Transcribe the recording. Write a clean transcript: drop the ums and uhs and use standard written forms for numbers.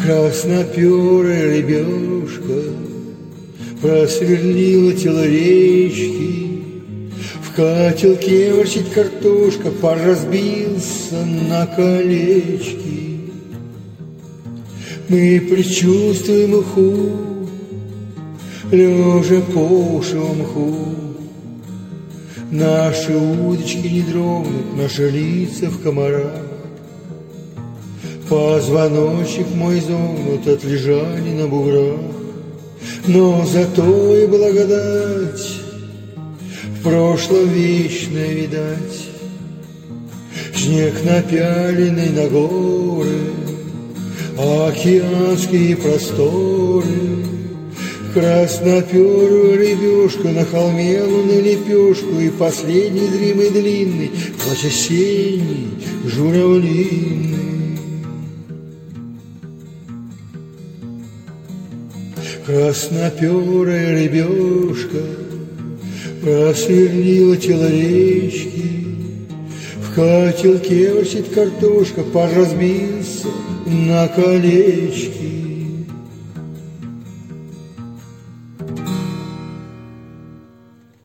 Красноперая рыбешка просверлила тело речки. В котелке ворчит картошка, пар разбился на колечки. Мы предчувствуем уху, лежа по шелмху. Наши удочки не дрогнут, наши лица в комарах. Позвоночник мой изогнут от лежания на буграх. Но зато и благодать в прошлом вечная видать. Снег напяленный на горы, океанские просторы. Красноперая рыбешка на холме луны лепешку. И последний зримый длинный плач осенний журавлиный. Красноперая рыбешка просверлила тело речки. В котелке ворчит картошка, пар разбился на колечки.